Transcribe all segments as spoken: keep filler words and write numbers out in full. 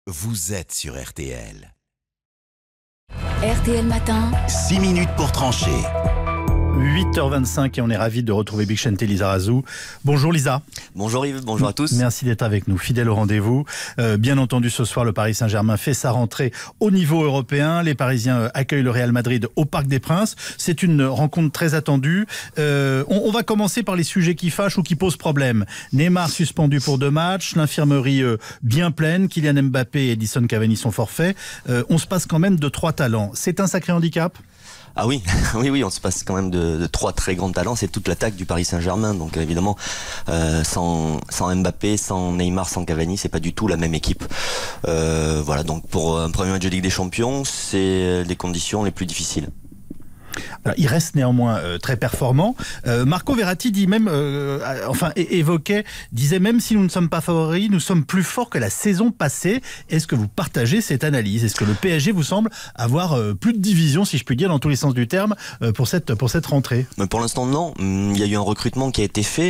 Vous êtes sur R T L. R T L Matin. six minutes pour trancher. huit heures vingt-cinq et on est ravis de retrouver Bixente Lizarazu. Bonjour Lisa. Bonjour Yves, bonjour à tous. Merci d'être avec nous, fidèle au rendez-vous. Euh, bien entendu, ce soir, le Paris Saint-Germain fait sa rentrée au niveau européen. Les Parisiens accueillent le Real Madrid au Parc des Princes. C'est une rencontre très attendue. Euh, on, on va commencer par les sujets qui fâchent ou qui posent problème. Neymar suspendu pour deux matchs, l'infirmerie euh, bien pleine, Kylian Mbappé et Edinson Cavani sont forfaits. Euh, on se passe quand même de trois talents. C'est un sacré handicap ? Ah oui, oui, oui, on se passe quand même de, de trois très grands talents. C'est toute l'attaque du Paris Saint-Germain. Donc évidemment, euh, sans, sans Mbappé, sans Neymar, sans Cavani, c'est pas du tout la même équipe. Euh, voilà, donc pour un premier match de Ligue des Champions, c'est les conditions les plus difficiles. Alors, il reste néanmoins euh, très performant. Euh, Marco Verratti dit même, euh, enfin é- évoquait, disait même si nous ne sommes pas favoris, nous sommes plus forts que la saison passée. Est-ce que vous partagez cette analyse ? Est-ce que le P S G vous semble avoir euh, plus de division, si je puis dire, dans tous les sens du terme, euh, pour cette pour cette rentrée ? Mais pour l'instant, non. Il y a eu un recrutement qui a été fait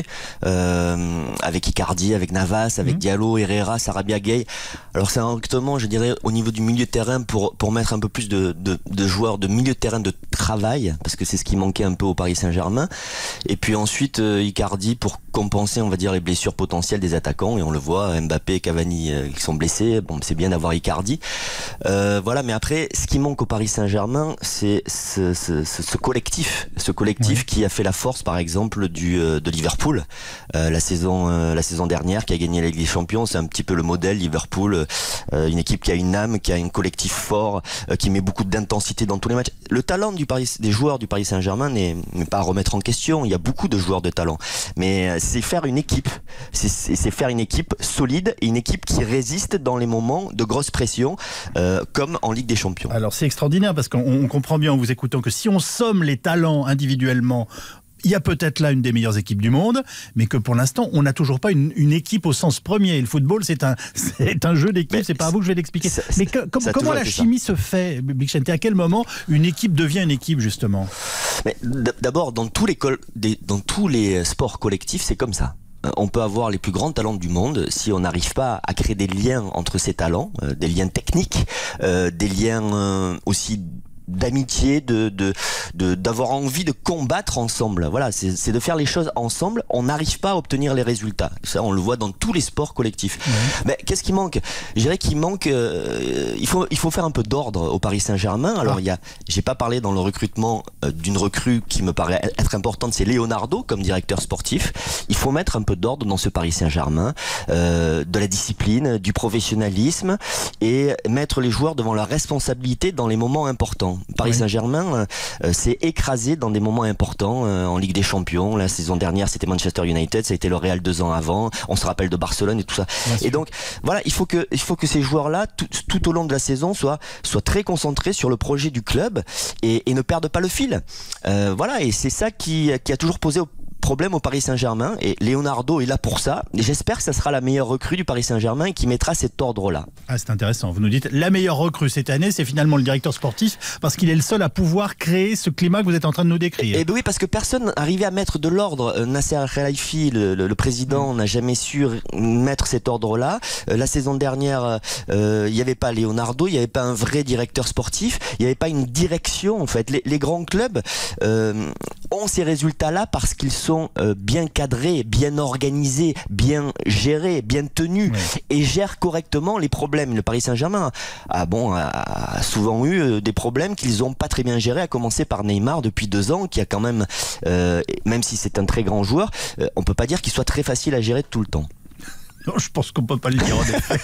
euh, avec Icardi, avec Navas, avec mmh. Diallo, Herrera, Sarabia, Gueye. Alors c'est un recrutement, je dirais, au niveau du milieu de terrain pour pour mettre un peu plus de de, de joueurs de milieu de terrain de travail, parce que c'est ce qui manquait un peu au Paris Saint-Germain. Et puis ensuite euh, Icardi pour compenser, on va dire, les blessures potentielles des attaquants. Et on le voit, Mbappé et Cavani euh, qui sont blessés. Bon, c'est bien d'avoir Icardi. Euh, voilà, mais après, ce qui manque au Paris Saint-Germain, c'est ce, ce, ce, ce collectif, ce collectif oui. qui a fait la force, par exemple, du euh, de Liverpool euh, la saison euh, la saison dernière, qui a gagné la Ligue des Champions. C'est un petit peu le modèle Liverpool, euh, une équipe qui a une âme, qui a un collectif fort, euh, qui met beaucoup d'intensité dans tous les matchs. Le talent du Paris, des joueurs du Paris Saint-Germain n'est, n'est pas à remettre en question. Il y a beaucoup de joueurs de talent, mais c'est faire une équipe, c'est, c'est, c'est faire une équipe solide et une équipe qui résiste dans les moments de grosse pression, euh, comme en Ligue des Champions. Alors c'est extraordinaire parce qu'on on comprend bien en vous écoutant que si on somme les talents individuellement, il y a peut-être là une des meilleures équipes du monde, mais que pour l'instant, on n'a toujours pas une, une équipe au sens premier. Et le football, c'est un, c'est un jeu d'équipe, mais c'est pas à vous que je vais l'expliquer. Ça, mais que, com, comment la chimie ça. se fait, Bixente ? À quel moment une équipe devient une équipe, justement ? Mais d'abord, dans tous, les, dans tous les sports collectifs, c'est comme ça. On peut avoir les plus grands talents du monde si on n'arrive pas à créer des liens entre ces talents, euh, des liens techniques, euh, des liens euh, aussi d'amitié, de, de, de, d'avoir envie de combattre ensemble. Voilà, c'est, c'est de faire les choses ensemble. On n'arrive pas à obtenir les résultats. Ça, on le voit dans tous les sports collectifs. Mmh. Mais qu'est-ce qui manque ? Je dirais qu'il manque. Euh, il faut, il faut faire un peu d'ordre au Paris Saint-Germain. Alors, ah. il y a. J'ai pas parlé dans le recrutement euh, d'une recrue qui me paraît être importante. C'est Leonardo comme directeur sportif. Il faut mettre un peu d'ordre dans ce Paris Saint-Germain, euh, de la discipline, du professionnalisme, et mettre les joueurs devant la responsabilité dans les moments importants. Paris oui. Saint-Germain euh, s'est écrasé dans des moments importants euh, en Ligue des Champions. La saison dernière, c'était Manchester United, ça a été le Real deux ans avant. On se rappelle de Barcelone et tout ça. Bien et sûr. Donc, voilà, il faut que, il faut que ces joueurs-là, tout, tout au long de la saison, soient, soient très concentrés sur le projet du club et, et ne perdent pas le fil. Euh, voilà, et c'est ça qui, qui a toujours posé au problème au Paris Saint-Germain, et Leonardo est là pour ça, et j'espère que ça sera la meilleure recrue du Paris Saint-Germain et qui mettra cet ordre-là. Ah, c'est intéressant, vous nous dites la meilleure recrue cette année, c'est finalement le directeur sportif, parce qu'il est le seul à pouvoir créer ce climat que vous êtes en train de nous décrire. Et, et ben oui, parce que personne n'arrivait à mettre de l'ordre. Nasser Al-Khelaifi, le, le, le président, mmh. n'a jamais su mettre cet ordre-là. Euh, la saison dernière, il euh, n'y avait pas Leonardo, il n'y avait pas un vrai directeur sportif, il n'y avait pas une direction en fait. Les, les grands clubs euh, ont ces résultats-là parce qu'ils sont Euh, bien cadrés, bien organisés, bien gérés, bien tenus, ouais. et gèrent correctement les problèmes. Le Paris Saint-Germain a, bon, a, a souvent eu euh, des problèmes qu'ils n'ont pas très bien gérés, à commencer par Neymar depuis deux ans, qui a quand même, euh, même si c'est un très grand joueur, euh, on ne peut pas dire qu'il soit très facile à gérer tout le temps. Non, je pense qu'on peut pas le dire en effet.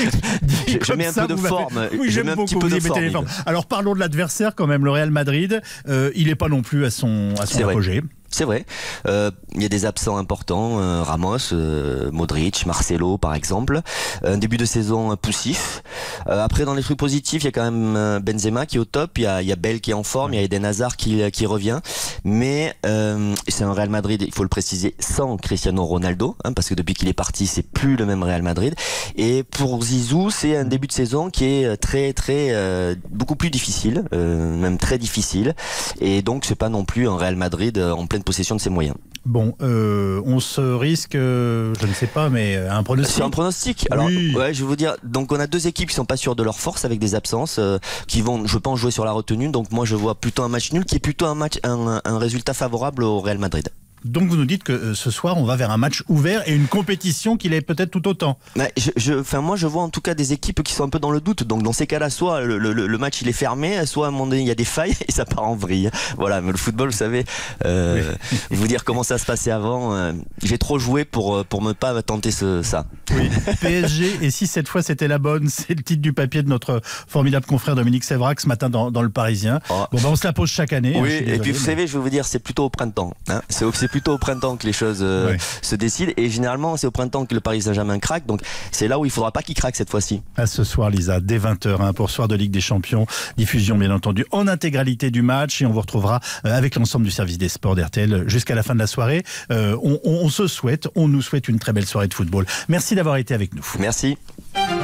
je, je mets un ça, peu de forme. Oui, j'aime beaucoup. Vous y mettez les formes. Alors parlons de l'adversaire quand même, le Real Madrid. Euh, il n'est pas non plus à son, à son apogée. C'est vrai. Euh, il y a des absents importants. Euh, Ramos, euh, Modric, Marcelo, par exemple. Un début de saison poussif. Euh, après, dans les trucs positifs, il y a quand même Benzema qui est au top. Il y a, il y a Bale qui est en forme. Il y a Eden Hazard qui, qui revient. Mais euh, c'est un Real Madrid, il faut le préciser, sans Cristiano Ronaldo, hein, parce que depuis qu'il est parti, c'est plus le même Real Madrid. Et pour Zizou, c'est un début de saison qui est très, très, euh, beaucoup plus difficile, euh, même très difficile. Et donc, c'est pas non plus un Real Madrid en pleine possession de ses moyens. Bon, euh, on se risque, euh, je ne sais pas, mais un pronostic. C'est un pronostic. Alors, oui. ouais, je vais vous dire. Donc, on a deux équipes qui sont pas sûres de leur force avec des absences, euh, qui vont, je pense, jouer sur la retenue. Donc, moi, je vois plutôt un match nul, qui est plutôt un match, un, un résultat favorable au Real Madrid. Donc vous nous dites que euh, ce soir on va vers un match ouvert et une compétition qui l'est peut-être tout autant. Ouais, je, je, enfin, moi je vois en tout cas des équipes qui sont un peu dans le doute. Donc dans ces cas-là, soit le, le, le match il est fermé, soit à un moment donné il y a des failles et ça part en vrille. Voilà, mais le football, vous savez, euh, oui. vous dire comment ça se passait avant, euh, j'ai trop joué pour pour ne pas tenter ce, ça. Oui. P S G, et si cette fois c'était la bonne, c'est le titre du papier de notre formidable confrère Dominique Sévrac ce matin dans, dans le Parisien. Oh. Bon ben on se la pose chaque année. Oui, hein, et puis vous mais... savez, je vais vous dire, c'est plutôt au printemps. Hein. C'est, c'est plutôt au printemps que les choses euh, oui. se décident, et généralement c'est au printemps que le Paris Saint-Germain craque, donc c'est là où il ne faudra pas qu'il craque cette fois-ci. À ce soir Lisa, dès vingt heures hein, pour Soir de Ligue des Champions, diffusion bien entendu en intégralité du match, et on vous retrouvera euh, avec l'ensemble du service des sports d'R T L jusqu'à la fin de la soirée. Euh, on, on, on se souhaite, on nous souhaite une très belle soirée de football. Merci d'avoir été avec nous. Merci.